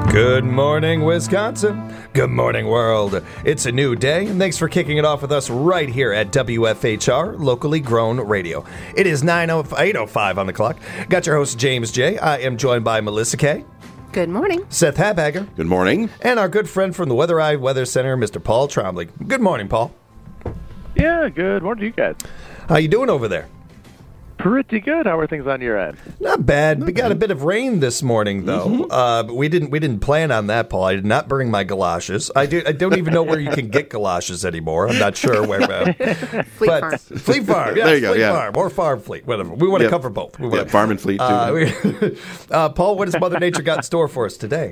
Good morning, Wisconsin. Good morning, world. It's a new day, and thanks for kicking it off with us right here at WFHR, locally grown radio. It is 8:05 on the clock. Got your host, James J. I am joined by Melissa K. Good morning. Seth Habhagger. Good morning. And our good friend from the Weather Eye Weather Center, Mr. Paul Trombley. Good morning, Paul. Yeah, good morning to you guys. How you doing over there? Pretty good. How are things on your end? Not bad. We got a bit of rain this morning, though. But we didn't plan on that, Paul. I did not bring my galoshes. I don't even know where you can get galoshes anymore. I'm not sure where. Fleet Farm. Fleet Farm. Yeah, There you go, Fleet yeah. Farm or Farm Fleet, whatever. We want to cover both. Farm and Fleet, too. Paul, what has Mother Nature got in store for us today?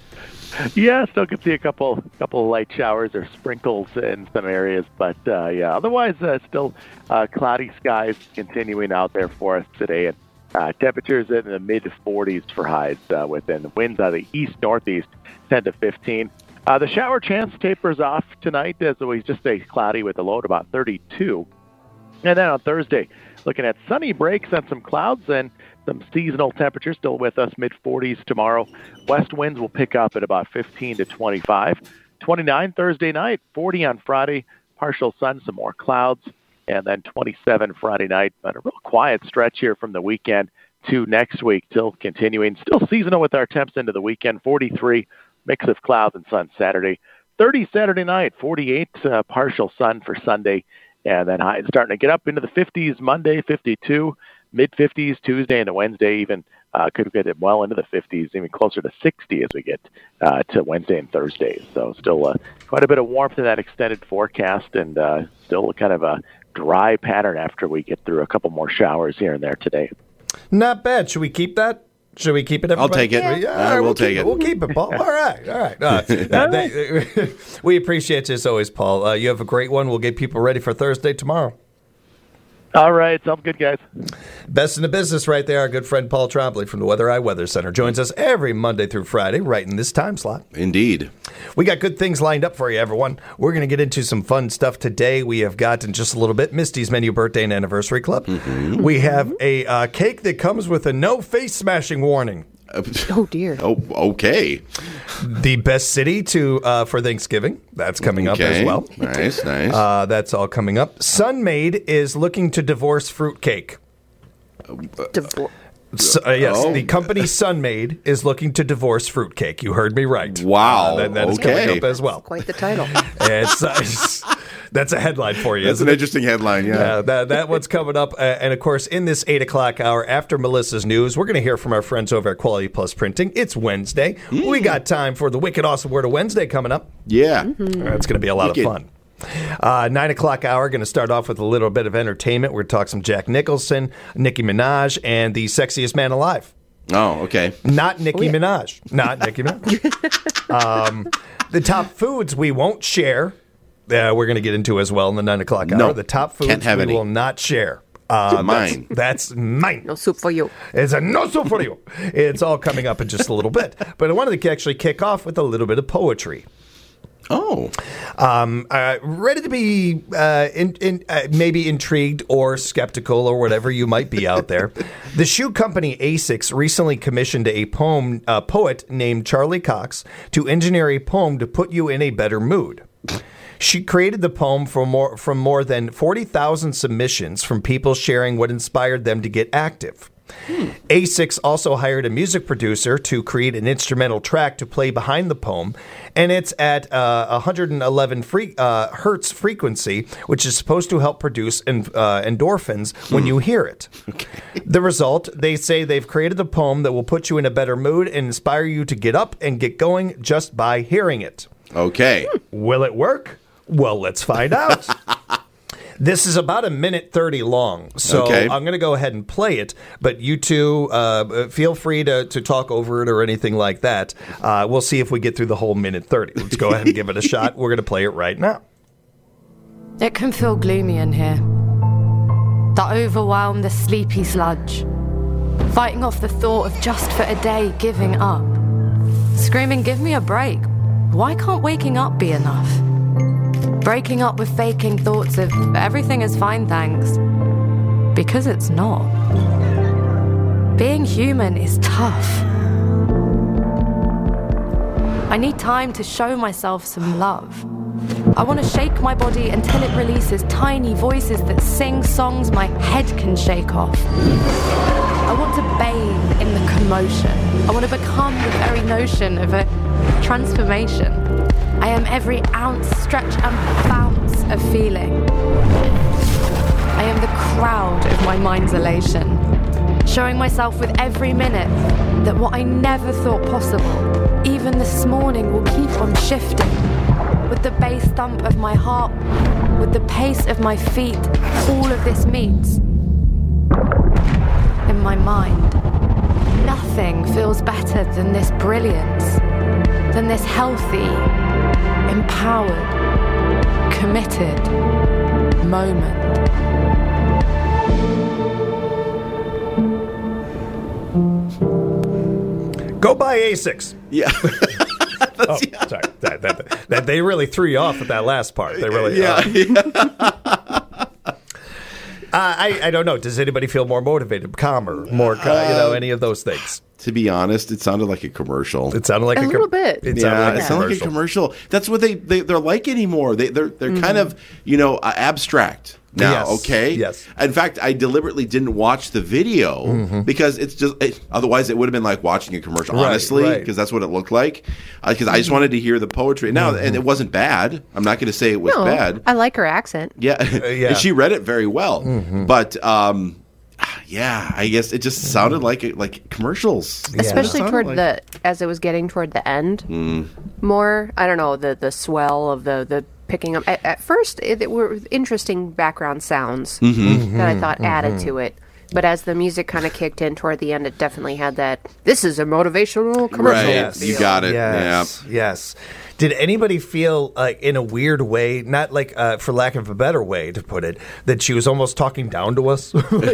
Yeah, still can see a couple of light showers or sprinkles in some areas, but yeah, otherwise still cloudy skies continuing out there for us today, and temperatures in the mid 40s for highs within winds out of the east-northeast 10 to 15. The shower chance tapers off tonight as we just stay cloudy with a low at about 32. And then on Thursday, looking at sunny breaks and some clouds and some seasonal temperatures still with us, mid-40s tomorrow. West winds will pick up at about 15 to 25. 29 Thursday night, 40 on Friday, partial sun, some more clouds, and then 27 Friday night. But a real quiet stretch here from the weekend to next week, still continuing. Still seasonal with our temps into the weekend, 43, mix of clouds and sun Saturday. 30 Saturday night, 48, partial sun for Sunday. And then highs starting to get up into the 50s Monday, 52, mid-50s Tuesday and Wednesday, even could get it well into the 50s, even closer to 60 as we get to Wednesday and Thursday. So still quite a bit of warmth in that extended forecast, and still kind of a dry pattern after we get through a couple more showers here and there today. Not bad. Should we keep that? Should we keep it, everybody? I'll take it. Yeah, We'll take it. We'll keep it, Paul. All right. We appreciate you as always, Paul. You have a great one. We'll get people ready for Thursday tomorrow. All right. Sounds good, guys. Best in the business right there. Our good friend Paul Trombley from the Weather Eye Weather Center joins us every Monday through Friday right in this time slot. Indeed. We got good things lined up for you, everyone. We're going to get into some fun stuff today. We have got, in just a little bit, Misty's Menu Birthday and Anniversary Club. Mm-hmm. We have a cake that comes with a no face smashing warning. Oh, dear. Oh, okay. The best city for Thanksgiving. That's coming up as well. Nice. That's all coming up. Sunmaid is looking to divorce fruitcake. Yes, the company Sunmaid is looking to divorce fruitcake. You heard me right. Wow. That is coming up as well. Quite the title. That's a headline for you. That's an interesting headline, yeah. That one's coming up. And, of course, in this 8 o'clock hour after Melissa's news, we're going to hear from our friends over at Quality Plus Printing. It's Wednesday. We got time for the Wicked Awesome Word of Wednesday coming up. Yeah. It's going to be a lot of fun. 9 o'clock hour, going to start off with a little bit of entertainment. We're going to talk some Jack Nicholson, Nicki Minaj, and the sexiest man alive. Oh, okay. Not Nicki Minaj. Not Nicki Minaj. The top foods we won't share. We're going to get into as well in the 9 o'clock hour. No, the top foods we will not share. Mine. That's mine. No soup for you. It's a no soup for you. It's all coming up in just a little bit. But I wanted to actually kick off with a little bit of poetry. Oh. Ready to be maybe intrigued or skeptical or whatever you might be out there. The shoe company Asics recently commissioned a poet named Charlie Cox to engineer a poem to put you in a better mood. She created the poem from more than 40,000 submissions from people sharing what inspired them to get active. Asics also hired a music producer to create an instrumental track to play behind the poem, and it's at 111 hertz frequency, which is supposed to help produce endorphins when you hear it. Okay. The result, they say they've created a poem that will put you in a better mood and inspire you to get up and get going just by hearing it. Okay. Will it work? Well, let's find out. This is about 1:30 long, so okay. I'm going to go ahead and play it, but you two feel free to talk over it or anything like that. We'll see if we get through the whole 1:30. Let's go ahead and give it a shot. We're going to play it right now. It can feel gloomy in here. That overwhelm, the sleepy sludge. Fighting off the thought of just for a day giving up. Screaming, give me a break. Why can't waking up be enough? Breaking up with faking thoughts of everything is fine, thanks. Because it's not. Being human is tough. I need time to show myself some love. I want to shake my body until it releases tiny voices that sing songs my head can shake off. I want to bathe in the commotion. I want to become the very notion of a transformation. I am every ounce, stretch and bounce of feeling. I am the crowd of my mind's elation, showing myself with every minute that what I never thought possible, even this morning, will keep on shifting. With the bass thump of my heart, with the pace of my feet, all of this meets. In my mind, nothing feels better than this brilliance, than this healthy, empowered, committed moment. Go buy ASICs. Yeah. Oh, sorry. That they really threw you off with that last part. They really. Yeah. I don't know. Does anybody feel more motivated, calmer, more, any of those things? To be honest, it sounded like a commercial. It sounded like A little bit. It sounded It sounded like a commercial. That's what they're like anymore. They're kind of abstract now. Yes. Okay. Yes. In fact, I deliberately didn't watch the video because it's just otherwise it would have been like watching a commercial. Right, honestly, right. because that's what it looked like. Because I just wanted to hear the poetry. Now, and it wasn't bad. I'm not going to say it was No, bad. I like her accent. Yeah. Yeah. And she read it very well. But yeah, I guess it just sounded like commercials. Especially It toward sounded as it was getting toward the end, more. I don't know, the swell of the picking up. At first, it were interesting background sounds that I thought added to it. But as the music kind of kicked in toward the end, it definitely had that. This is a motivational commercial. Right. Yes. You got it. Yes. Yes. Did anybody feel like, in a weird way, not like for lack of a better way to put it, that she was almost talking down to us?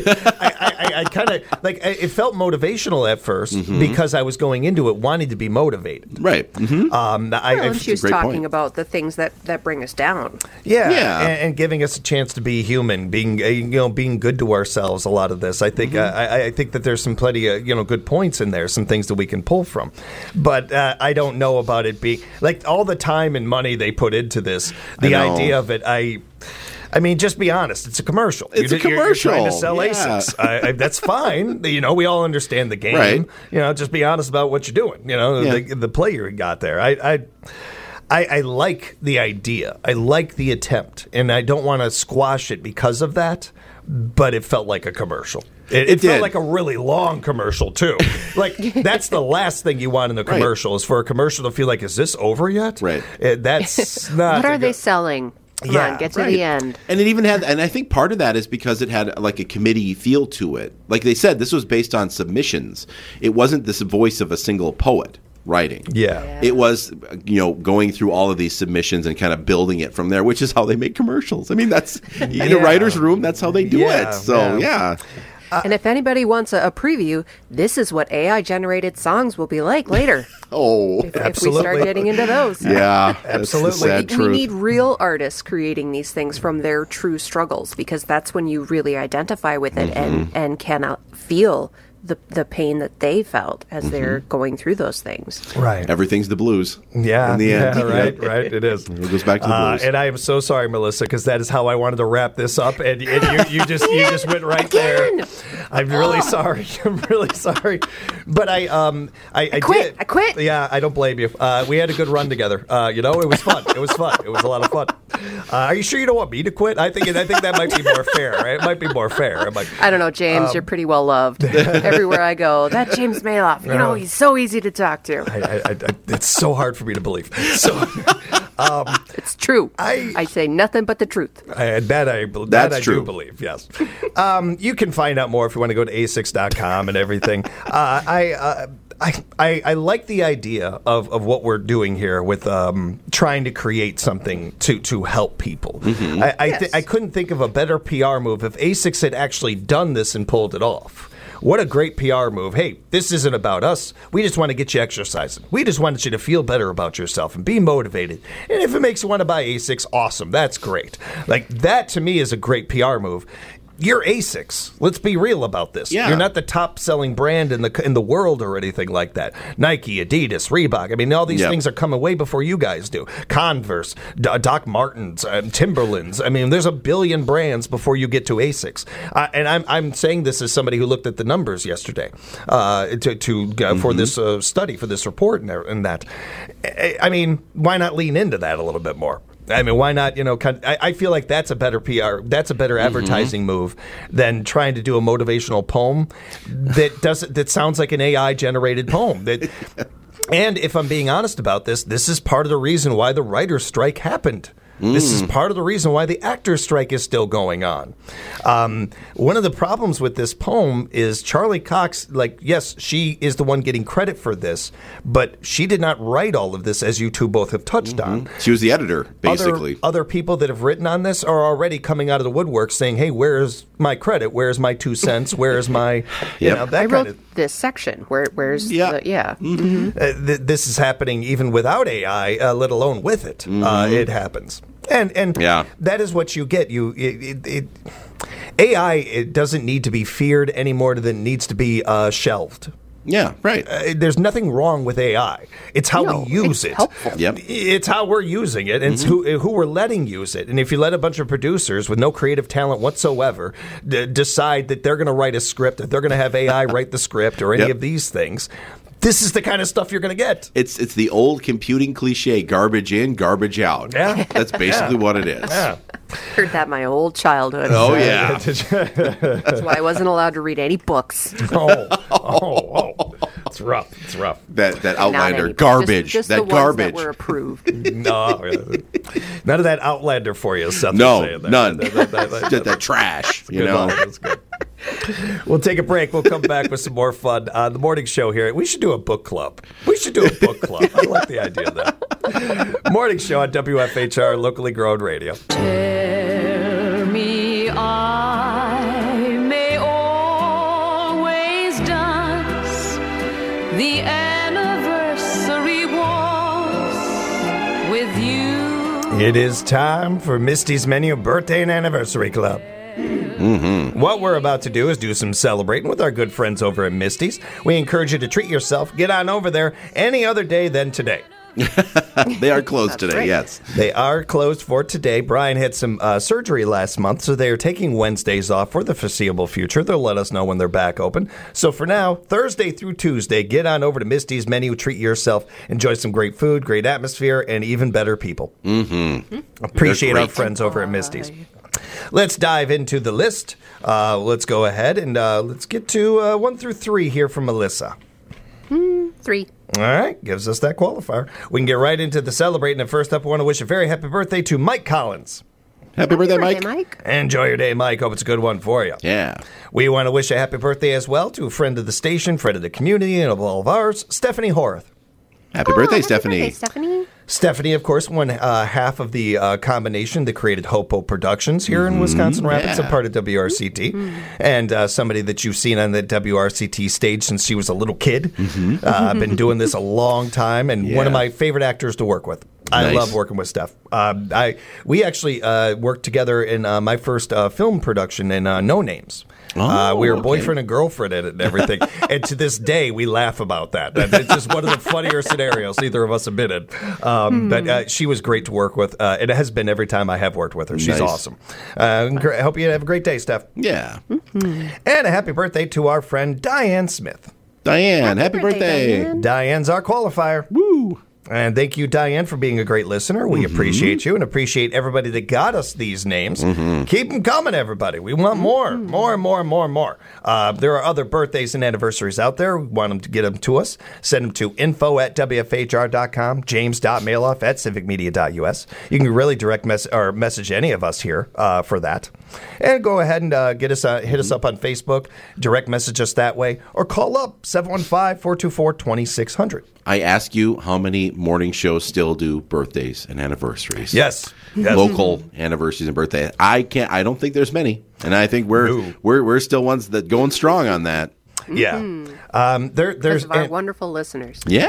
I kind of like it felt motivational at first because I was going into it wanting to be motivated. Right. And she was great talking point. about the things that bring us down. Yeah. And giving us a chance to be human, being being good to ourselves. A lot of this, I think, I think that there's some plenty of good points in there, some things that we can pull from. But I don't know about it being like all the time and money they put into this. The idea of it, I mean, just be honest. It's a commercial. It's a commercial. You're trying to sell Yeah. ASICs. That's fine. We all understand the game. Right. Just be honest about what you're doing. The play you got there. I like the idea. I like the attempt, and I don't want to squash it because of that. But it felt like a commercial. It felt did. like a really long commercial too. Like that's the last thing you want in a commercial is for a commercial to feel like, is this over yet? Right. That's not. What are they selling? Come on, get to the end. And it even had, and I think part of that is because it had like a committee feel to it. Like they said, this was based on submissions. It wasn't this voice of a single poet writing. Yeah. It was, going through all of these submissions and kind of building it from there, which is how they make commercials. I mean, that's in a writer's room, that's how they do it. So, yeah. And if anybody wants a preview, this is what AI-generated songs will be like later. If we start getting into those. Yeah, Absolutely. That's the sad We truth. need real artists creating these things from their true struggles, because that's when you really identify with it and cannot feel the pain that they felt as they're going through those things. Right. Everything's the blues. Yeah. In the end. Yeah, right. It is. It goes back to the blues. And I am so sorry, Melissa, because that is how I wanted to wrap this up, and you just went right there. I'm really sorry. I'm really sorry, but I quit. did. I quit. Yeah, I don't blame you. We had a good run together. It was fun. It was fun. It was a lot of fun. Are you sure you don't want me to quit? I think that might be more fair. Right? It might be more fair. I'm like, I don't know, James. You're pretty well loved. Everywhere I go, that James Maloff, he's so easy to talk to. it's so hard for me to believe. So It's true. I say nothing but the truth. That I That's true. do believe, yes. You can find out more if you want to go to asics.com and everything. I like the idea of what we're doing here with trying to create something to help people. I couldn't think of a better PR move if ASICS had actually done this and pulled it off. What a great PR move. Hey, this isn't about us. We just want to get you exercising. We just wanted you to feel better about yourself and be motivated. And if it makes you want to buy ASICS, awesome. That's great. Like, that to me is a great PR move. you're ASICS. Let's be real about this. Yeah. You're not the top-selling brand in the world or anything like that. Nike, Adidas, Reebok. I mean, all these things are coming way before you guys do. Converse, Doc Martens, Timberlands. I mean, there's a billion brands before you get to ASICS. And I'm saying this as somebody who looked at the numbers yesterday for this study, for this report and that. I mean, why not lean into that a little bit more? I mean, why not? I feel like that's a better PR, that's a better advertising move than trying to do a motivational poem that sounds like an AI generated poem. And if I'm being honest about this is part of the reason why the writer's strike happened. This is part of the reason why the actors' strike is still going on. One of the problems with this poem is Charlie Cox, yes, she is the one getting credit for this, but she did not write all of this, as you two both have touched on. She was the editor, basically. Other people that have written on this are already coming out of the woodwork saying, hey, where's my credit? Where's my 2 cents? Where's my, I wrote this section. Where's this is happening even without AI, let alone with it. It happens. And that is what you get. AI, it doesn't need to be feared any more than it needs to be shelved. Yeah, right. There's nothing wrong with AI. It's how we use it. Helpful. Yep. It's how we're using it, and it's who we're letting use it. And if you let a bunch of producers with no creative talent whatsoever decide that they're going to write a script, that they're going to have AI write the script or any of these things, this is the kind of stuff you're going to get. It's the old computing cliche, garbage in, garbage out. Yeah. That's basically what it is. Yeah. Heard that my old childhood. Oh, yeah. That's why I wasn't allowed to read any books. Oh. It's rough. It's rough. That Outlander, any, garbage. Just that the ones garbage. that were approved. No, none of that Outlander for you. Seth. No, That. none. Just that trash, you know. That's good. We'll take a break. We'll come back with some more fun on the morning show here. We should do a book club. I like the idea of that. Morning show on WFHR, locally grown radio. Tell me I may always dance the anniversary waltz with you. It is time for Misty's Menu Birthday and Anniversary Club. What we're about to do is do some celebrating with our good friends over at Misty's. We encourage you to treat yourself. Get on over there any other day than today. They are closed today, right. yes. They are closed for today. Brian had some surgery last month, so they are taking Wednesdays off for the foreseeable future. They'll let us know when they're back open. So for now, Thursday through Tuesday, get on over to Misty's Menu, treat yourself, enjoy some great food, great atmosphere, and even better people. Appreciate our friends over at Misty's. Let's dive into the list. Let's go ahead and let's get to 1 through 3 here from Melissa. 3. All right, gives us that qualifier. We can get right into the celebrating. And first up, I want to wish a very happy birthday to Mike Collins. Happy birthday, Mike. Enjoy your day, Mike. Hope it's a good one for you. Yeah. We want to wish a happy birthday as well to a friend of the station, friend of the community, and of all of ours, Stephanie Horath. Happy birthday, Stephanie. Happy birthday, Stephanie. Stephanie, of course, won half of the combination that created Hopo Productions here in Wisconsin Rapids, a part of WRCT, and somebody that you've seen on the WRCT stage since she was a little kid. Been doing this a long time, and one of my favorite actors to work with. I love working with Steph. We actually worked together in my first film production in No Names. We were boyfriend and girlfriend in it and everything. And to this day, we laugh about that. It's just one of the funnier scenarios neither of us have been in. But she was great to work with. It has been every time I have worked with her. She's awesome. I hope you have a great day, Steph. Yeah. And a happy birthday to our friend Diane Smith. Diane, happy birthday. Diane. Diane's our qualifier. Woo. And thank you, Diane, for being a great listener. We appreciate you and appreciate everybody that got us these names. Keep them coming, everybody. We want more. More. There are other birthdays and anniversaries out there. We want them to get them to us. Send them to info@wfhr.com, james.mailoff@civicmedia.us. You can really direct message any of us here for that. And go ahead and hit us up on Facebook, direct message us that way, or call up 715-424-2600. I ask you, how many morning shows still do birthdays and anniversaries? Yes. Local anniversaries and birthdays. I don't think there's many, and I think we're still ones that going strong on that. Yeah. There's Because of our wonderful listeners. Yeah.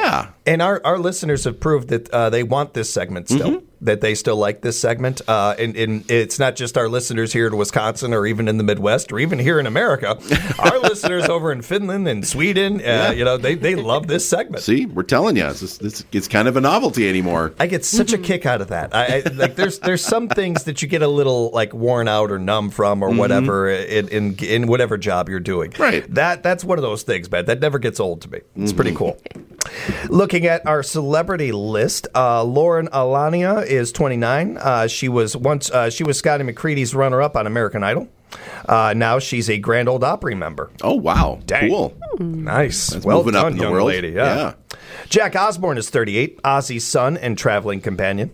And our listeners have proved that they want this segment still, that they still like this segment. And it's not just our listeners here in Wisconsin or even in the Midwest or even here in America. Our listeners over in Finland and Sweden, they love this segment. See, we're telling you, it's kind of a novelty anymore. I get such a kick out of that. There's some things that you get a little like worn out or numb from or whatever in whatever job you're doing. Right. That's one of those things, man. That never gets old to me. It's pretty cool. Looking at our celebrity list, Lauren Alania is 29. She was Scotty McCready's runner-up on American Idol. Now she's a Grand Ole Opry member. Oh, wow. Dang. Cool. Nice. That's Well moving done, up in the young world. lady. Yeah. Jack Osborne is 38, Ozzy's son and traveling companion.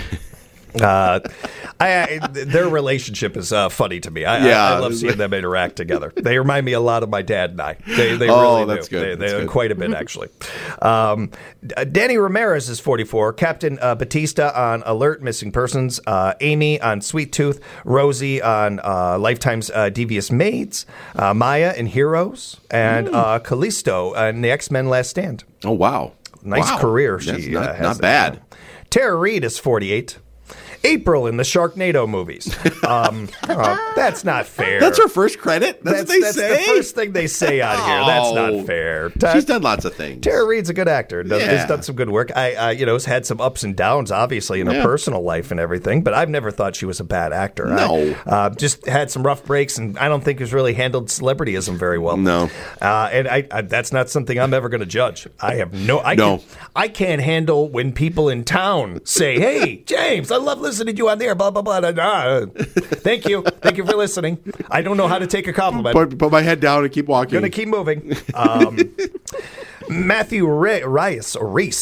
Their relationship is funny to me. I love seeing them interact together. They remind me a lot of my dad and I. They really that's do. good. They quite a bit, actually. Danny Ramirez is 44. Captain Batista on Alert, Missing Persons. Amy on Sweet Tooth. Rosie on Lifetime's Devious Maids. Maya in Heroes. And Callisto in the X-Men Last Stand. Oh, wow. Nice career she That's has. not bad. Tara Reid is 48. April in the Sharknado movies. That's not fair. That's her first credit? That's what they say? That's the first thing they say on here. That's not fair. She's done lots of things. Tara Reid's a good actor. Has done some good work. Has had some ups and downs, obviously, in her personal life and everything, but I've never thought she was a bad actor. No. Just had some rough breaks, and I don't think has really handled celebrityism very well. No. And I that's not something I'm ever going to judge. I have I can't handle when people in town say, "Hey, James, I love listening to you on there, blah, blah, blah. Thank you. Thank you for listening. I don't know how to take a compliment. Put my head down and keep walking. Going to keep moving. Matthew Reis,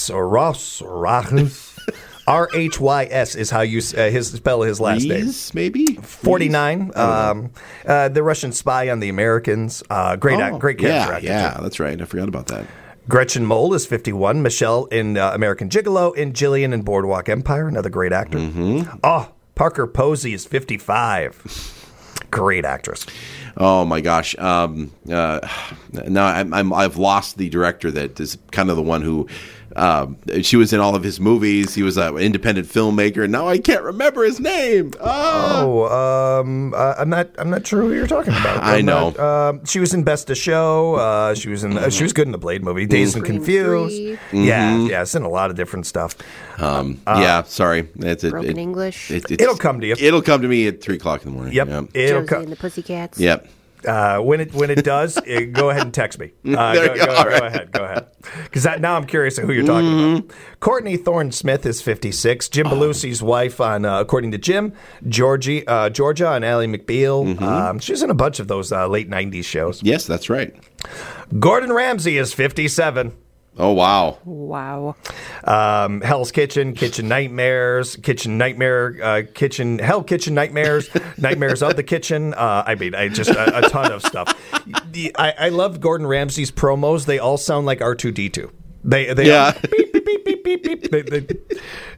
R-H-Y-S is how you spell his last name. Maybe? 49. The Russian spy on the Americans. Great character actor. Yeah, that's right. I forgot about that. Gretchen Mol is 51. Michelle in American Gigolo. And Jillian in Boardwalk Empire, another great actor. Oh, Parker Posey is 55. Great actress. Oh my gosh! Now I've lost the director that is kind of the one who. She was in all of his movies. He was an independent filmmaker, and now I can't remember his name. I'm not sure who you're talking about. I know. She was in Best of Show. She was good in the Blade movie, Dazed and Confused. Yeah, it's in a lot of different stuff. Sorry. Broken English. It'll come to you. It'll come to me at 3:00 in the morning. Yep. It'll Josie and the Pussycats. Yep. When it does, go ahead and text me. Go ahead. Because now I'm curious who you're talking about. Courtney Thorne Smith is 56. Jim Belushi's wife on, according to Jim, Georgia on Ally McBeal. She's in a bunch of those late 90s shows. Yes, that's right. Gordon Ramsay is 57. Oh, wow. Wow. Hell's Kitchen, Kitchen Nightmares, Hell Kitchen Nightmares, Nightmares of the Kitchen. Just a ton of stuff. I love Gordon Ramsay's promos. They all sound like R2-D2. They all, beep, beep, beep, beep, beep, beep.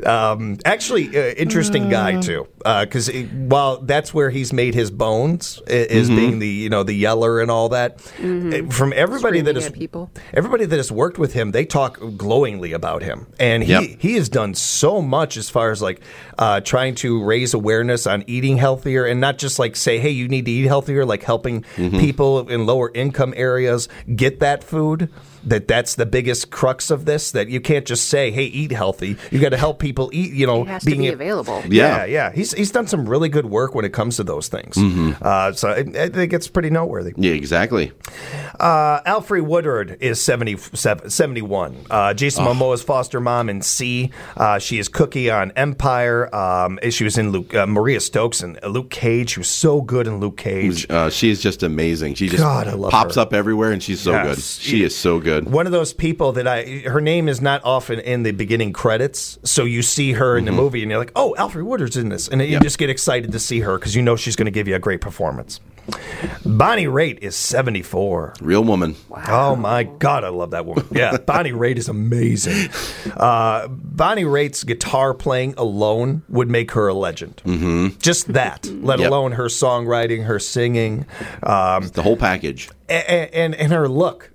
Interesting guy too, because while that's where he's made his bones is being the yeller and all that. From everybody that has worked with him, they talk glowingly about him, and he has done so much as far as like trying to raise awareness on eating healthier, and not just like say, hey, you need to eat healthier, like helping people in lower income areas get that food. That's the biggest crux of this, that you can't just say, hey, eat healthy. You got to help people eat, it has to be available. Yeah. He's done some really good work when it comes to those things. So I think it's pretty noteworthy. Yeah, exactly. Alfre Woodard is 71. Jason Momoa's foster mom in C. She is Cookie on Empire. She was in Maria Stokes and Luke Cage. She was so good in Luke Cage. She is just amazing. She just pops up everywhere, and she's so good. She is so good. One of those people that her name is not often in the beginning credits, so you see her in the movie and you're like, oh, Alfre Woodard's in this, and you just get excited to see her because you know she's going to give you a great performance. Bonnie Raitt is 74. Real woman. Wow. Oh my God, I love that woman. Yeah, Bonnie Raitt is amazing. Bonnie Raitt's guitar playing alone would make her a legend. Just that, let alone her songwriting, her singing. The whole package. And her look.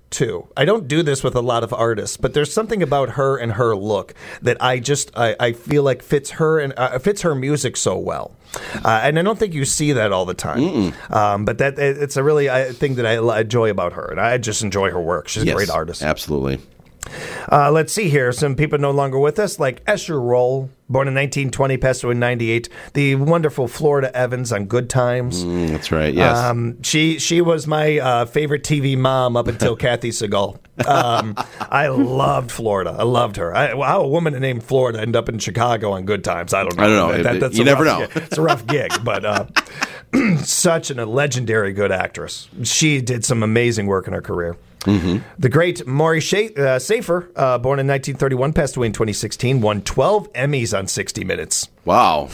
too. I don't do this with a lot of artists, but there's something about her and her look that I feel like fits her and fits her music so well. And I don't think you see that all the time. But it's a really thing that I enjoy about her, and I just enjoy her work. She's a great artist. Absolutely. Let's see here. Some people no longer with us, like Esher Roll, born in 1920, passed away in 98. The wonderful Florida Evans on Good Times. That's right, yes. She was my favorite TV mom up until Kathy Segal. I loved Florida. I loved her. How a woman named Florida ended up in Chicago on Good Times, I don't know. You never know. It's a rough gig, but such a legendary good actress. She did some amazing work in her career. The great Maury Schaefer, born in 1931, passed away in 2016, won 12 Emmys on 60 Minutes. Wow.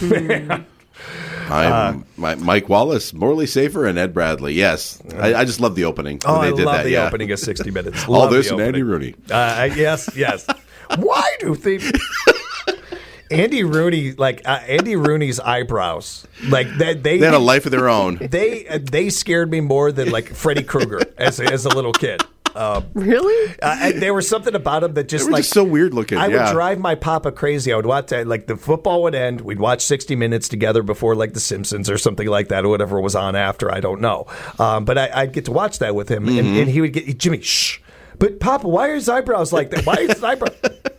Mike Wallace, Morley Safer, and Ed Bradley. Yes. I just love the opening. I love the opening of 60 Minutes. All this and Andy Rooney. Yes. Why do they... Andy Rooney's eyebrows, like they had a life of their own. They scared me more than like Freddy Krueger as a little kid. Really? There was something about him that just just so weird looking. I would drive my papa crazy. I would watch like the football would end. We'd watch 60 Minutes together before like The Simpsons or something like that, or whatever was on after. I don't know. But I'd get to watch that with him, and he would get Jimmy. Shh. But Papa, why are his eyebrows like that? Why is his eyebrow?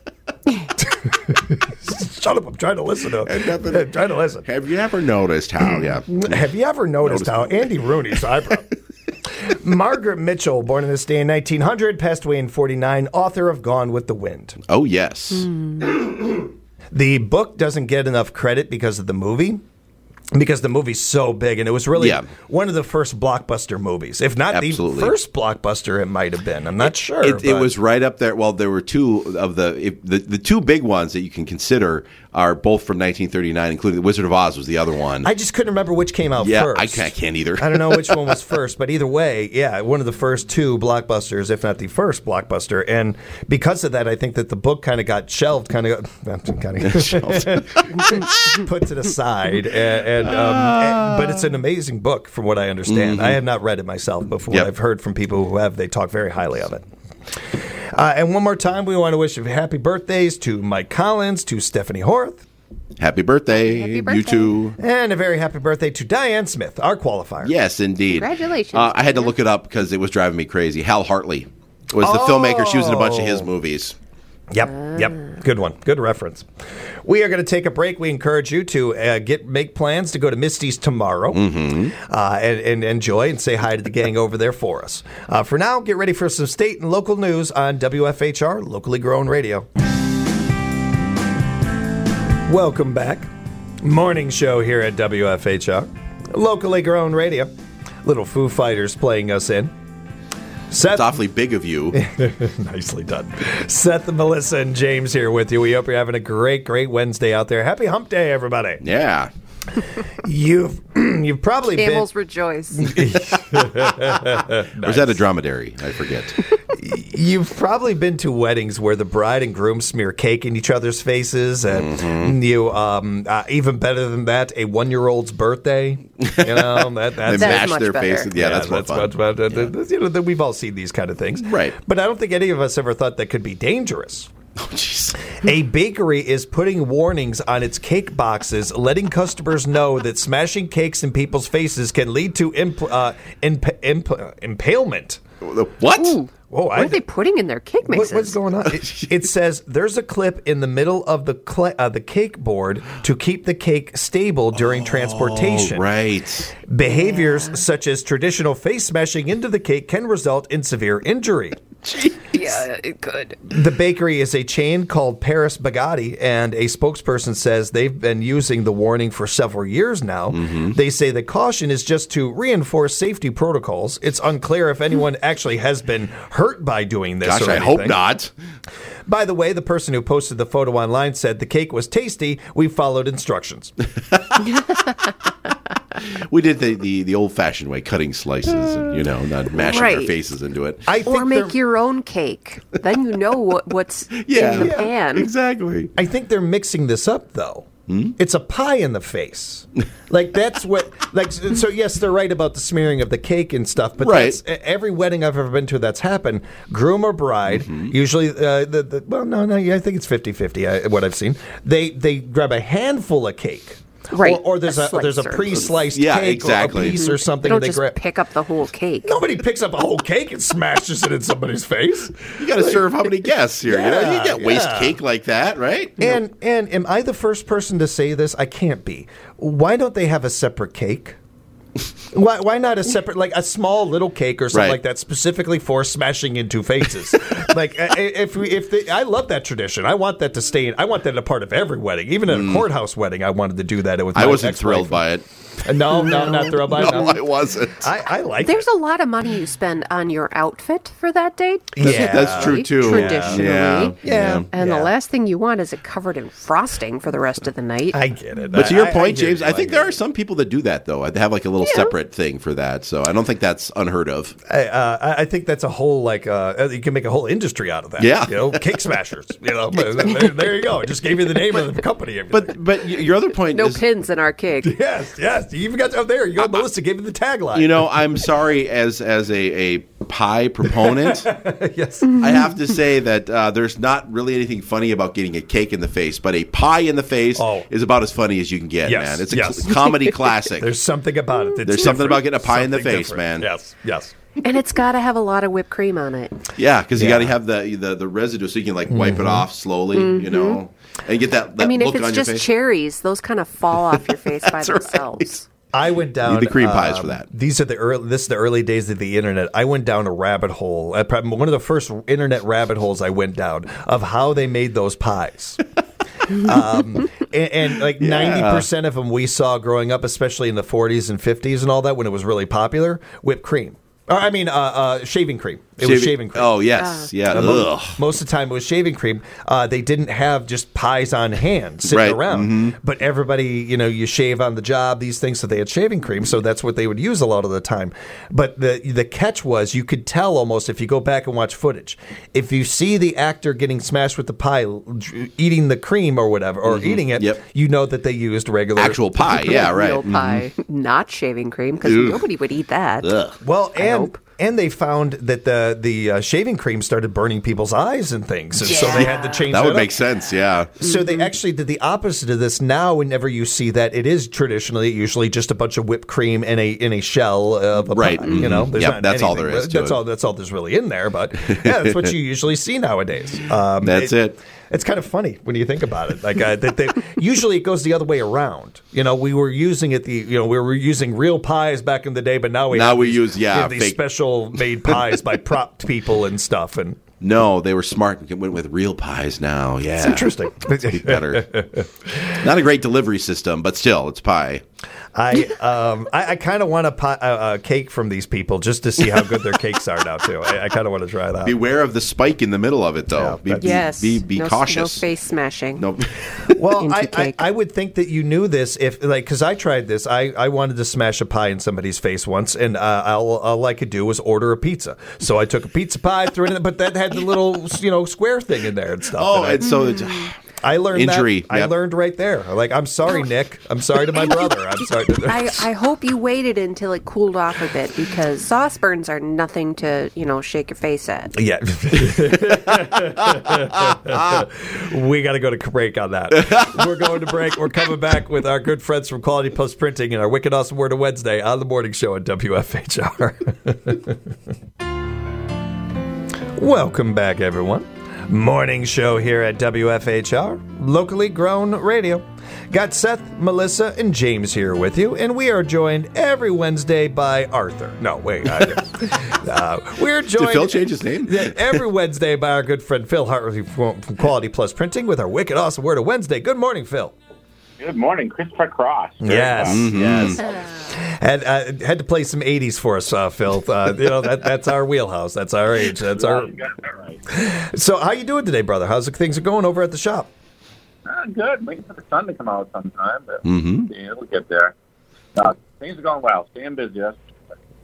Shut up! I'm trying to listen to him. I'm trying to listen. Have you ever noticed how? Have you ever noticed how Andy Rooney's eyebrow? Margaret Mitchell, born in this day in 1900, passed away in 49. Author of Gone with the Wind. Oh yes. The book doesn't get enough credit because of the movie. Because the movie's so big, and it was really one of the first blockbuster movies. If not the first blockbuster, it might have been. I'm not sure. It was right up there. Well, there were two of the two big ones that you can consider are both from 1939, including The Wizard of Oz was the other one. I just couldn't remember which came out first. I can't either. I don't know which one was first, but either way, one of the first two blockbusters, if not the first blockbuster. And because of that, I think that the book kind of got shelved, put to the side. But it's an amazing book, from what I understand. I have not read it myself, but from what I've heard from people who have, they talk very highly of it. And one more time, we want to wish happy birthdays to Mike Collins, to Stephanie Horth. Happy birthday, you too. And a very happy birthday to Diane Smith, our qualifier. Yes, indeed. Congratulations. I had to look it up because it was driving me crazy. Hal Hartley was the filmmaker. She was in a bunch of his movies. Yep. Good one. Good reference. We are going to take a break. We encourage you to make plans to go to Misty's tomorrow and enjoy and say hi to the gang over there for us. For now, get ready for some state and local news on WFHR, locally grown radio. Welcome back. Morning show here at WFHR, locally grown radio. Little Foo Fighters playing us in. Seth, it's awfully big of you. Nicely done. Seth, Melissa, and James here with you. We hope you're having a great Wednesday out there. Happy Hump Day, everybody. Yeah. You've probably Camels rejoice. Nice. Or is that a dromedary? I forget. You've probably been to weddings where the bride and groom smear cake in each other's faces, and you even better than that, a 1-year-old's birthday. You know, that's they mash their faces. Yeah, that's much better. You know, we've all seen these kind of things, right? But I don't think any of us ever thought that could be dangerous. Oh, jeez. A bakery is putting warnings on its cake boxes, letting customers know that smashing cakes in people's faces can lead to impalement. What? Ooh. Whoa, what are they putting in their cake mixes? What's going on? It says there's a clip in the middle of the cake board to keep the cake stable during transportation. Right. Behaviors such as traditional face smashing into the cake can result in severe injury. Yeah, it could. The bakery is a chain called Paris Bagatti, and a spokesperson says they've been using the warning for several years now. They say the caution is just to reinforce safety protocols. It's unclear if anyone actually has been hurt by doing this. Gosh, I hope not. By the way, the person who posted the photo online said the cake was tasty. We followed instructions. We did the old-fashioned way, cutting slices, and, not mashing our faces into it. Or make your own cake. Then you know what's in the pan. Exactly. I think they're mixing this up, though. It's a pie in the face. Like, that's what, like, so yes, they're right about the smearing of the cake and stuff, but Right. that's, every wedding I've ever been to that's happened, groom or bride, usually, I think it's 50-50, what I've seen. They grab a handful of cake. Right, Or there's a a slicer. pre-sliced Yeah, cake exactly. or a piece or something. They don't and just grab. pick up the whole cake. Nobody picks up a whole cake and smashes it in somebody's face. You got to serve how many guests here? You Yeah, can't waste yeah. cake like that, right? And am I the first person to say this? I can't be. Why don't they have a separate cake? Why not a separate, like a small little cake or something Right. like that, specifically for smashing into faces? Like, I love that tradition. I want that to stay in. I want that a part of every wedding, even at a courthouse wedding. I wanted to do that with. I my wasn't ex-wife. thrilled by it. No, not thrilled by it. No, I wasn't. I like. There's a lot of money you spend on your outfit for that date. Yeah. That's true too. Traditionally. Yeah. And Yeah. the last thing you want is it covered in frosting for the rest of the night. I get it. But to your I point, hear James, you. I think hear there are some people that do that, though. They have like a little separate thing for that. So I don't think that's unheard of. I think that's a whole you can make a whole industry out of that. Yeah. Cake smashers. There you go. I just gave you the name of the company. But your other point No is, pins in our cake. yes, you even got up there. You go. Melissa gave you the tagline. I'm sorry as a pie proponent. Yes. I have to say that there's not really anything funny about getting a cake in the face, but a pie in the face is about as funny as you can get, Yes, man. It's a yes. comedy classic. There's something about it. There's something about getting a pie in the face, man. Yes. And it's got to have a lot of whipped cream on it. Yeah, because you Yeah. got to have the residue so you can like wipe it off slowly, and get that I mean, look if on it's your just face. cherries, those kind of fall off your face by That's right. themselves. I went down. Need the cream pies for that. This is the early days of the internet. I went down a rabbit hole. One of the first internet rabbit holes I went down of how they made those pies. And like 90% of them we saw growing up, especially in the 40s and 50s and all that, when it was really popular, whipped cream. Shaving cream. It was shaving cream. Oh, yes. Yeah. Ugh. Most of the time it was shaving cream. They didn't have just pies on hand sitting Right. around. But everybody, you shave on the job, these things, so they had shaving cream. So that's what they would use a lot of the time. But the catch was you could tell almost if you go back and watch footage. If you see the actor getting smashed with the pie, eating the cream or whatever, or eating it, Yep. you know that they used regular Actual pie. Yeah, right. Real pie, not shaving cream, because nobody would eat that. Ugh. Well, hope. and they found that the shaving cream started burning people's eyes and things, and so they had to change That would up. make sense, yeah. So they actually did the opposite of this. Now, whenever you see that, it is usually just a bunch of whipped cream in a shell of a Right. pie. Mhm. There's Yep, not that's all anything- there is to That's it. all. That's all there's really in there. But yeah, that's what you usually see nowadays. That's it. It's kind of funny when you think about it. Like usually it goes the other way around. We were using we were using real pies back in the day, but now we use have these fake special made pies by prop people and stuff. And No, they were smart and went with real pies now. Yeah. it's interesting. Better. Not a great delivery system, but still, it's pie. I kind of want a cake from these people just to see how good their cakes are now too. I kind of want to try that. Beware of the spike in the middle of it, though. Yeah, Yes. Be no, cautious. No face smashing. No. Well, into I cake. would think that you knew this if because I tried this. I wanted to smash a pie in somebody's face once, and all I could do was order a pizza. So I took a pizza pie, threw it in, but that had the little square thing in there and stuff. Oh, and and so it's, I learned injury. That. I Yep. learned right there. Like, I'm sorry, Nick. I'm sorry to my brother. I'm sorry. I hope you waited until it cooled off a bit, because sauce burns are nothing to shake your face at. Yeah. We got to go to break on that. We're going to break. We're coming back with our good friends from Quality Post Printing and our Wicked Awesome Word of Wednesday on the morning show at WFHR. Welcome back, everyone. Morning show here at WFHR, locally grown radio. Got Seth, Melissa, and James here with you, and we are joined every Wednesday by Arthur. No, wait. We're joined. Did Phil change his name? Every Wednesday by our good friend Phil Hartley from Quality Plus Printing with our Wicked Awesome Word of Wednesday. Good morning, Phil. Good morning, Christopher Cross. Yes, yes. Had to play some 80s for us, Phil. That's our wheelhouse. That's our age. That's our. You got that right. So, how you doing today, brother? How's things going over at the shop? Good. Waiting for the sun to come out sometime, but it'll get there. Things are going well. Staying busy.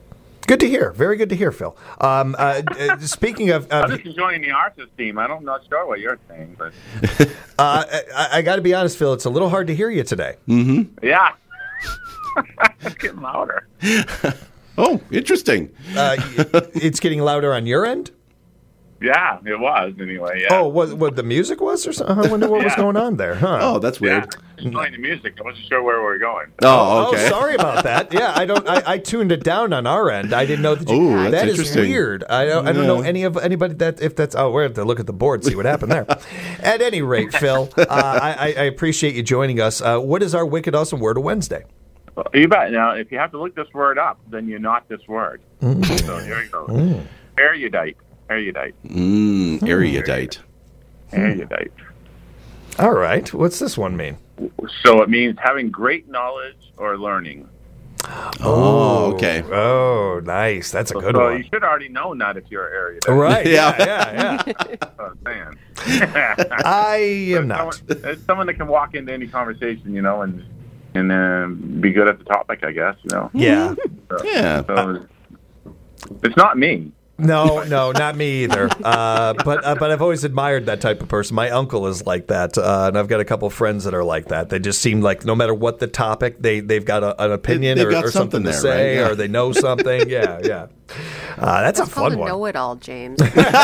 Good to hear. Very good to hear, Phil. Speaking of, I'm just enjoying the artist theme. I'm not sure what you're saying, but I got to be honest, Phil. It's a little hard to hear you today. yeah, it's getting louder. Oh, interesting. It's getting louder on your end. Yeah, it was anyway. Yeah. Oh, what the music was, or something? I wonder what was Yeah. going on there. Huh? Oh, that's Yeah, weird. just playing the music. I wasn't sure where we were going. Oh, okay. Oh, sorry about that. Yeah, I tuned it down on our end. I didn't know that. Ooh, that's that is interesting. weird. I don't know anybody that if that's. Oh, we're have to look at the board, see what happened there. At any rate, Phil, I appreciate you joining us. What is our wicked awesome word of Wednesday? Well, you bet. Now, if you have to look this word up, then you're not this word. So here you go. Erudite. Erudite. Erudite. Erudite. All right. What's this one mean? So it means having great knowledge or learning. Oh, okay. Oh, nice. That's a good So one. you should already know that if you're erudite. Right. Yeah. Yeah. That's what I'm saying. I am not. It's someone that can walk into any conversation, and be good at the topic, I guess. Yeah. Yeah. So it's not me. No, not me either. But I've always admired that type of person. My uncle is like that, and I've got a couple of friends that are like that. They just seem like no matter what the topic, they've got an opinion They've or got something to something there, say, right? Yeah. or they know something. Yeah. That's a It's called fun a one. know-it-all, James.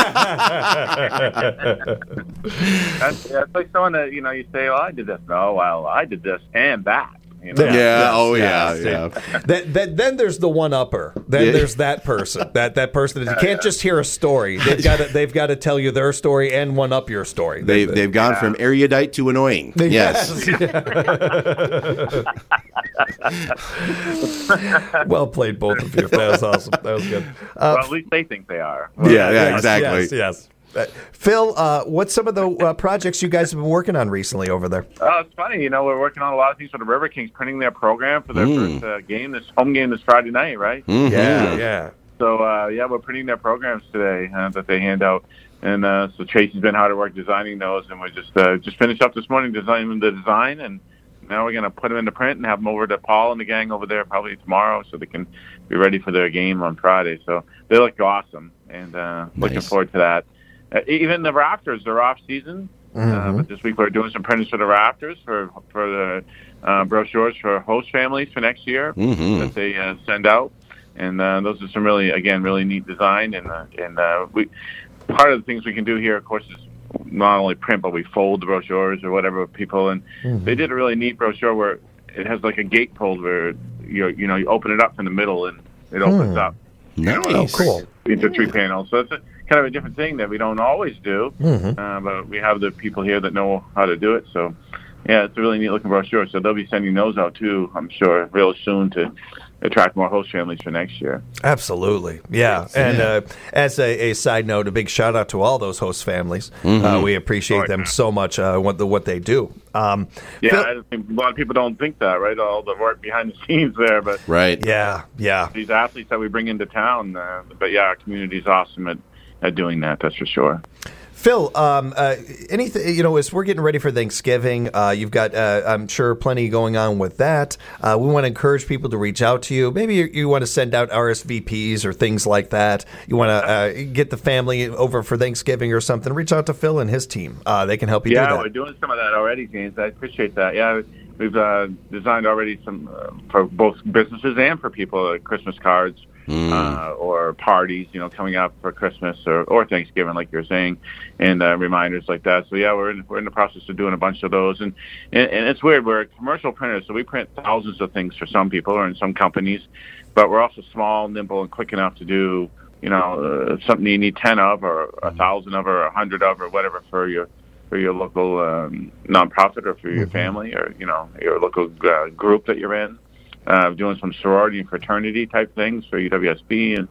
That's like someone that, you say, well, I did this. No, well, I did this and that. Yeah. Yes, Oh, yes, yeah. Then there's the one upper. Then Yeah. there's that person. That person that you can't just hear a story. They've got to tell you their story and one up your story. They've gone from erudite to annoying. Yes. Well played, both of you. That was awesome. That was good. Well, at least they think they are. Yeah, Yes, exactly. Yes. Phil, what's some of the projects you guys have been working on recently over there? It's funny, we're working on a lot of things for the River Kings, printing their program for their first home game this Friday night, right? Yeah. So, we're printing their programs today that they hand out. And so Tracy's been hard at work designing those, and we just finished up this morning designing the design, and now we're going to put them into print and have them over to Paul and the gang over there probably tomorrow so they can be ready for their game on Friday. So they look awesome, and looking forward to that. Even the Raptors, they're off season, but this week we're doing some prints for the Raptors for the brochures for host families for next year that they send out, and those are some really neat design. And we part of the things we can do here, of course, is not only print, but we fold the brochures or whatever with people. And they did a really neat brochure where it has like a gatefold where you open it up from the middle and it opens up. Nice. Oh, cool. Into 3 panels. So it's kind of a different thing that we don't always do, but we have the people here that know how to do it. So, yeah, it's a really neat looking brochure. So they'll be sending those out too, I'm sure, real soon to attract more host families for next year. Absolutely. Yeah. And as a side note, a big shout out to all those host families. We appreciate them so much, what they do. I think a lot of people don't think that, right? All the work behind the scenes there, but Right. Yeah. these athletes that we bring into town, our community's awesome at doing that, that's for sure. Phil, anything, as we're getting ready for Thanksgiving, you've got, I'm sure, plenty going on with that. We want to encourage people to reach out to you. Maybe you want to send out RSVPs or things like that. You want to get the family over for Thanksgiving or something. Reach out to Phil and his team. They can help you do that. Yeah, we're doing some of that already, James. I appreciate that. Yeah, we've designed already some for both businesses and for people, Christmas cards. Or parties, coming up for Christmas or Thanksgiving, like you're saying, and reminders like that. So yeah, we're in the process of doing a bunch of those, and it's weird. We're a commercial printer, so we print thousands of things for some people or in some companies, but we're also small, nimble, and quick enough to do something you need 10 of, or 1,000 of, or 100 of, or whatever for your local nonprofit or for your family or your local group that you're in. Doing some sorority and fraternity type things for UWSB and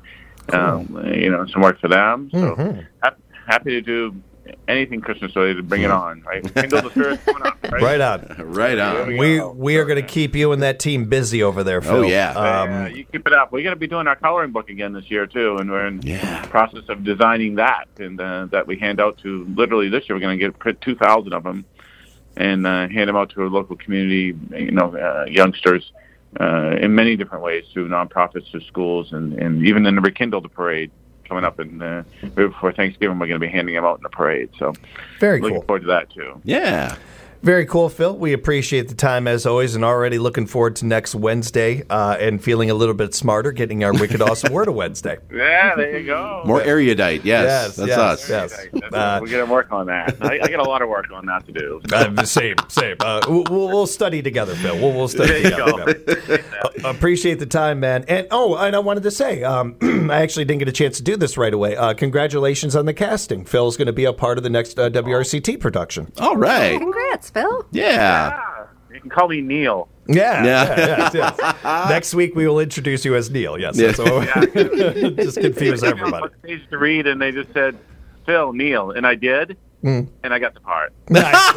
some work for them. So happy to do anything Christmas related. Bring it on, right? Kindle the spirit coming up, right? Right on. Right on. We are going to keep you and that team busy over there, Phil. Oh, yeah. You keep it up. We're going to be doing our coloring book again this year, too, and we're in the process of designing that, and that we hand out to, literally this year, we're going to print 2,000 of them and hand them out to a local community, youngsters, in many different ways, through nonprofits, through schools, and even in the Rekindle the Parade coming up before Thanksgiving. We're going to be handing them out in the parade. So very looking cool. forward to that too. Yeah. Very cool, Phil. We appreciate the time as always, and already looking forward to next Wednesday and feeling a little bit smarter, getting our Wicked Awesome Word of Wednesday. Yeah, there you go. More erudite. Yes, that's us. Yes. We're going to work on that. I got a lot of work on that to do. Same. We'll study together, Phil. We'll study together. Appreciate the time, man. And I wanted to say, I actually didn't get a chance to do this right away. Congratulations on the casting. Phil's going to be a part of the next WRCT production. All right. Congrats, Phil. Yeah. You can call me Neil. Yes. Next week we will introduce you as Neil. Yes. Yeah. So just confuse everybody. On stage to read, and they just said, "Phil, Neil," and I did, and I got the part. Nice.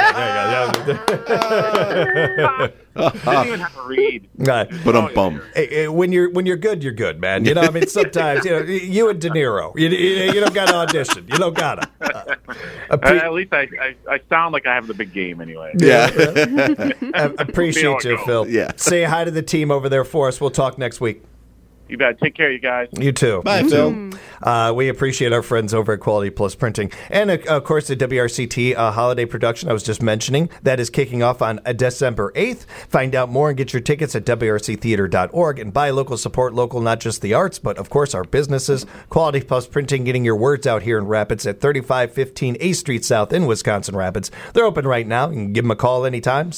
Didn't even have to read. But I'm bummed. Hey, when you're good, you're good, man. You know, I mean, sometimes you and De Niro, you don't got to audition. You don't got to. At least I sound like I have the big game anyway. Yeah. I appreciate you, Phil. Yeah. Say hi to the team over there for us. We'll talk next week. You bet. Take care, you guys. You too. Bye, Phil. We appreciate our friends over at Quality Plus Printing. And, of course, the WRCT holiday production I was just mentioning. That is kicking off on December 8th. Find out more and get your tickets at WRCtheater.org. And buy local, support local, not just the arts, but, of course, our businesses. Quality Plus Printing, getting your words out here in Rapids at 3515 A Street South in Wisconsin Rapids. They're open right now. You can give them a call anytime,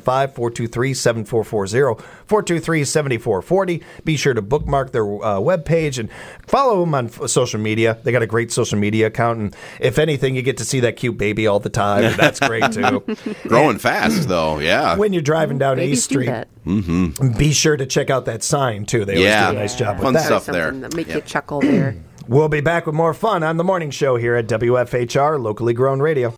715-423-7440, 423-7440. Be sure to bookmark their webpage and follow them on social media. They got a great social media account, and if anything, you get to see that cute baby all the time, and that's great too. Growing fast, though. Yeah. When you're driving down A Street, be sure to check out that sign too. They always do a nice job with Fun that. stuff there. Something that make you chuckle there. We'll be back with more fun on the morning show here at WFHR, locally grown radio.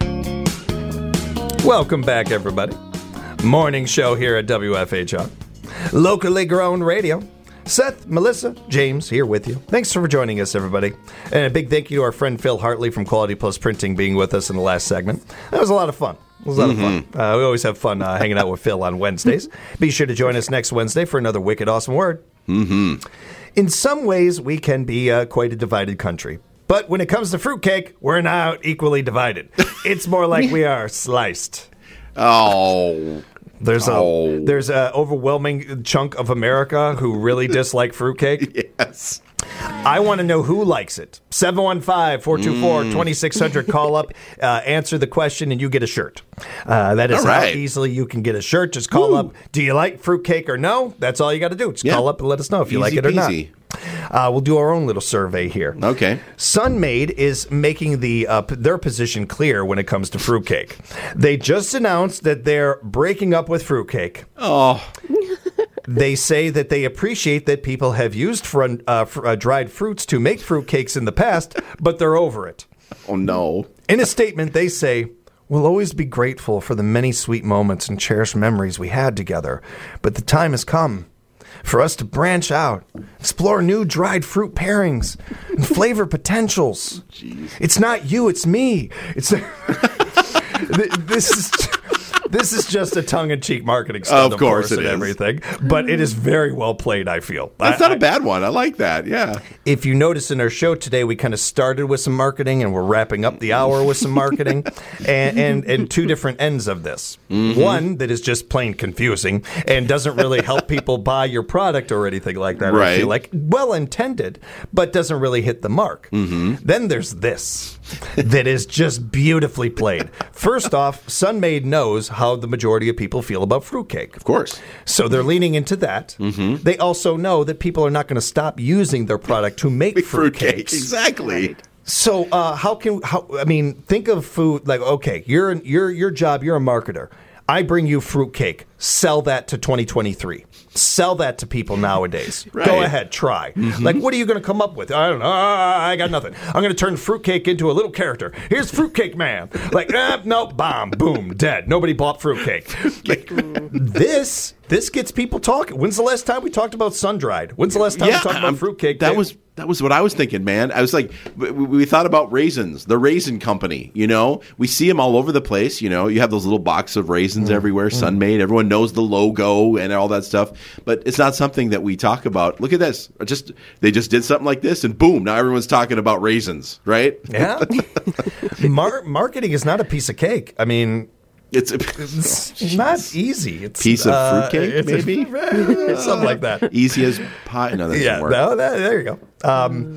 Welcome back, everybody. Morning show here at WFHR, locally grown radio. Seth, Melissa, James here with you. Thanks for joining us, everybody. And a big thank you to our friend Phil Hartley from Quality Plus Printing being with us in the last segment. That was a lot of fun. We always have fun hanging out with Phil on Wednesdays. Be sure to join us next Wednesday for another Wicked Awesome Word. In some ways, we can be quite a divided country. But when it comes to fruitcake, we're not equally divided. It's more like we are sliced. Oh. There's a overwhelming chunk of America who really dislike fruitcake. Yes. I want to know who likes it. 715-424-2600. Call up, answer the question, and you get a shirt. That is how easily you can get a shirt. Just call up. Do you like fruitcake or no? That's all you got to do. Just call up and let us know if you like it or not. We'll do our own little survey here. Okay. Sunmaid is making their position clear when it comes to fruitcake. They just announced that they're breaking up with fruitcake. Oh. They say that they appreciate that people have used dried fruits to make fruitcakes in the past, but they're over it. Oh, no. In a statement, they say, "We'll always be grateful for the many sweet moments and cherished memories we had together, but the time has come for us to branch out, explore new dried fruit pairings, and flavor potentials. Jeez. It's not you, it's me. This is just a tongue-in-cheek marketing stunt, of course it and is. Everything, but it is very well played, I feel. That's not a bad one. I like that, yeah. If you notice in our show today, we kind of started with some marketing, and we're wrapping up the hour with some marketing, and two different ends of this. One that is just plain confusing and doesn't really help people buy your product or anything like that. Right. I feel like well-intended, but doesn't really hit the mark. Then there's this that is just beautifully played. First off, Sunmaid knows how the majority of people feel about fruitcake. Of course. So they're leaning into that. They also know that people are not going to stop using their product to make fruitcakes. Exactly. Right. So think of food like, okay, your job, you're a marketer. I bring you fruitcake. Sell that to 2023. Sell that to people nowadays. Right. Go ahead, try. Like, what are you going to come up with? I don't know. I got nothing. I'm going to turn fruitcake into a little character. Here's Fruitcake Man. Like, no, bomb, boom, dead. Nobody bought fruitcake. Like, this gets people talking. When's the last time we talked about sun-dried? When's the last time we talked about fruitcake? That was That was what I was thinking, man. I was like, we thought about raisins, the Raisin Company, you know? We see them all over the place, you know? You have those little box of raisins everywhere, Sun-Maid. Everyone knows the logo and all that stuff. But it's not something that we talk about. Look at this. They just did something like this, and boom, now everyone's talking about raisins, right? Yeah. Marketing is not a piece of cake. I mean... It's not easy. It's piece of fruitcake, maybe? Something like that. Easy as pie. No, that doesn't work. No, there you go.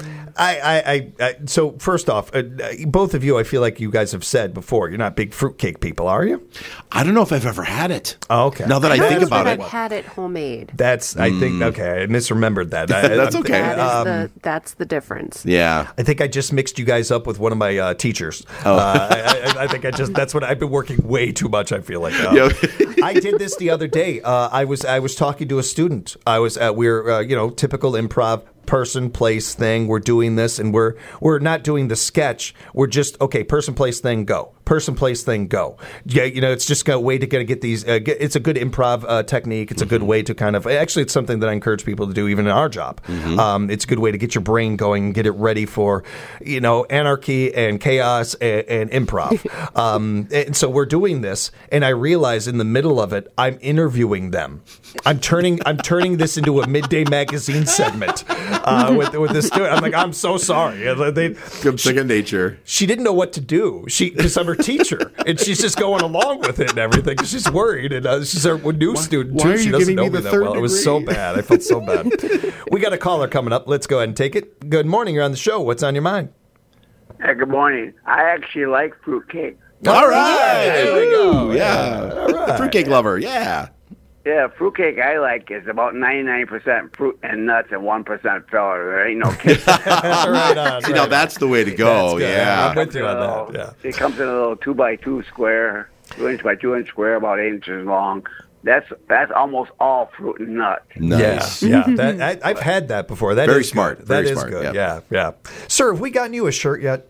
So first off, both of you, I feel like you guys have said before, you're not big fruitcake people, are you? I don't know if I've ever had it. Oh, okay. Now that I think about it. I've had it homemade. That's, I think, okay, I misremembered that. That's okay. That's the difference. Yeah. I think I just mixed you guys up with one of my teachers. I think that's what I've been working way too much, I feel like. I did this the other day. I was talking to a student. We're typical improv person, place, thing. We're doing this, and we're not doing the sketch. We're just, okay, person, place, thing, go. Person, place, thing, go. Yeah, it's just a way to get these. It's a good improv technique. It's a good way to kind of. Actually, it's something that I encourage people to do, even in our job. It's a good way to get your brain going and get it ready for, anarchy and chaos and improv. And so we're doing this, and I realize in the middle of it, I'm interviewing them. I'm turning this into a midday magazine segment with this student. I'm like, I'm so sorry. Second nature. She didn't know what to do. Because I'm her teacher, and she's just going along with it and everything. She's worried, and she's a new student too. She doesn't know me that well. It was so bad. I felt so bad. We got a caller coming up. Let's go ahead and take it. Good morning. You're on the show. What's on your mind? Good morning. I actually like fruitcake. All right. There we go. Yeah. All right. Fruitcake lover. Yeah. Yeah, fruitcake I like is about 99% fruit and nuts and 1% filler. There ain't no cake. Right on. See, now that's the way to go. Yeah. I'm with you on that. Yeah. It comes in a little 2x2 square, 2-inch by 2-inch square, about 8 inches long. That's almost all fruit and nut. Nice. Yeah. I've had that before. That very is smart. Good. Very that is smart. good. Yep. Yeah. Sir, have we gotten you a shirt yet?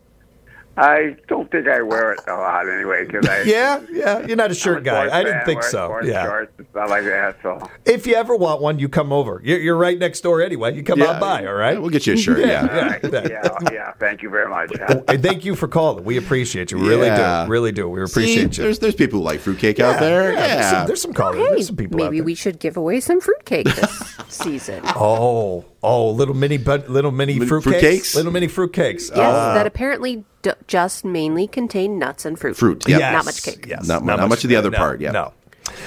I don't think I wear it a lot anyway. Yeah. You're not a shirt guy. I didn't think so. Shorts and stuff like that. So if you ever want one, you come over. You're right next door anyway. You come on by. All right. Yeah, we'll get you a shirt. Yeah. Thank you very much. And thank you for calling. We appreciate you. Really do. We appreciate you. There's people who like fruitcake out there. Yeah. There's some callers. There's some people out Maybe there. we should give away some fruitcake this season. Oh, little mini fruitcakes. Little mini fruitcakes. Yes, that apparently just mainly contain nuts and fruit. Yeah. Yes. Not much cake. Yes. Not much of the other part. Yeah. No.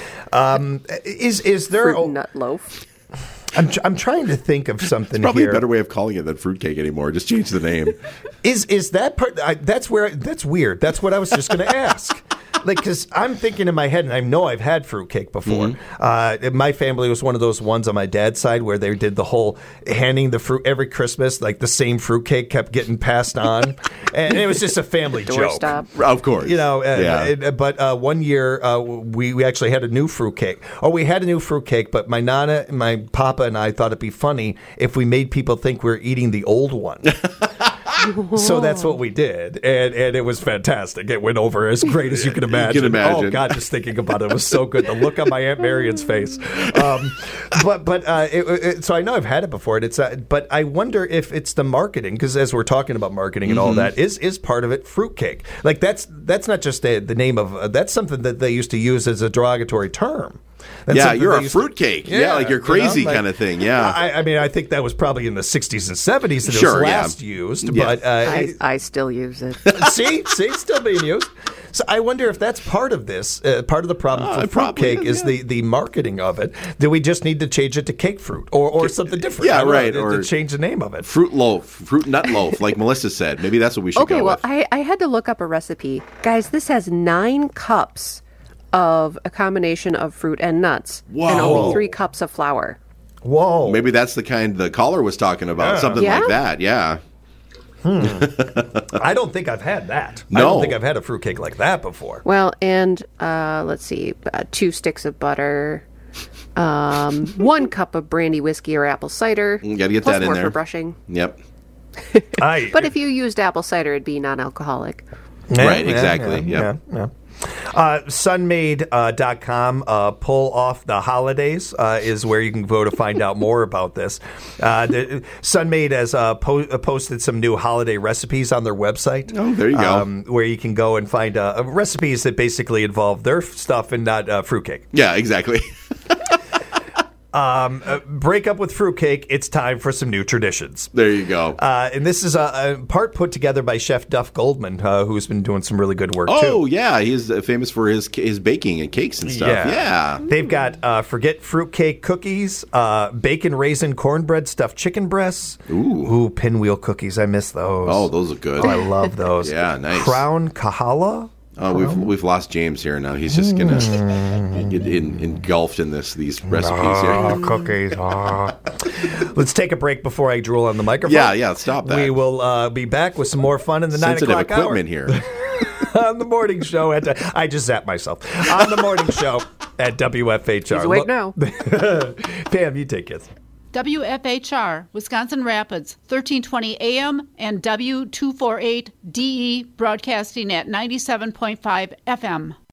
Is there Fruit nut loaf. I'm trying to think of something Probably here. a better way of calling it than fruitcake anymore. Just change the name. Is that part? That's weird. That's what I was just going to ask. Because I'm thinking in my head, and I know I've had fruitcake before. My family was one of those ones on my dad's side where they did the whole handing the fruit every Christmas, like the same fruitcake kept getting passed on, and it was just a family joke. Doorstop. Of course. But one year we actually had a new fruitcake. We had a new fruitcake, but my nana, my papa, and I thought it'd be funny if we made people think we were eating the old one. So that's what we did, and it was fantastic. It went over as great as you can imagine. You can imagine. Oh God, just thinking about it was so good. The look on my Aunt Marion's face. So I know I've had it before. But I wonder if it's the marketing, because as we're talking about marketing and all that, is part of it fruitcake? Like that's not just the name of that's something that they used to use as a derogatory term. You're a fruitcake. Like you're crazy kind of thing. Yeah. I mean, I think that was probably in the 60s and 70s that it was last used. Yeah. But I still use it. see, it's still being used. So I wonder if that's part of this. Part of the problem for fruitcake is the marketing of it. Do we just need to change it to cake fruit or something different? Yeah, right. Or to change the name of it. Fruit nut loaf, like Melissa said. Maybe that's what we should go with. I had to look up a recipe. Guys, this has 9 cups of a combination of fruit and nuts. Whoa. And only 3 cups of flour. Whoa. Maybe that's the kind the caller was talking about. Something like that. Yeah. I don't think I've had that. No. I don't think I've had a fruitcake like that before. Well, and let's see, 2 sticks of butter, 1 cup of brandy whiskey or apple cider. You got to get plus that in more there. for brushing. Yep. But if you used apple cider, it'd be non-alcoholic. Right, exactly. Yeah. Sunmade.com, pull off the holidays, is where you can go to find out more about this. Sunmade has posted some new holiday recipes on their website. Oh, there you go. Where you can go and find recipes that basically involve their stuff and not fruitcake. Yeah, exactly. Break up with fruitcake. It's time for some new traditions. There you go. And this is a part put together by Chef Duff Goldman, who's been doing some really good work, too. Oh, yeah. He's famous for his baking and cakes and stuff. Yeah. They've got forget fruitcake cookies, bacon raisin cornbread stuffed chicken breasts. Ooh, pinwheel cookies. I miss those. Oh, those are good. Oh, I love those. Yeah, nice. Crown Kahala. Oh, we've lost James here now. He's just gonna get engulfed in these recipes here. Cookies. Let's take a break before I drool on the microphone. Yeah. Stop that. We will be back with some more fun in the 9 Sensitive o'clock hour. equipment here. On the morning show I just zapped myself. On the morning show at WFHR. He's awake now. Pam, you take it. WFHR, Wisconsin Rapids, 1320 AM and W248DE broadcasting at 97.5 FM.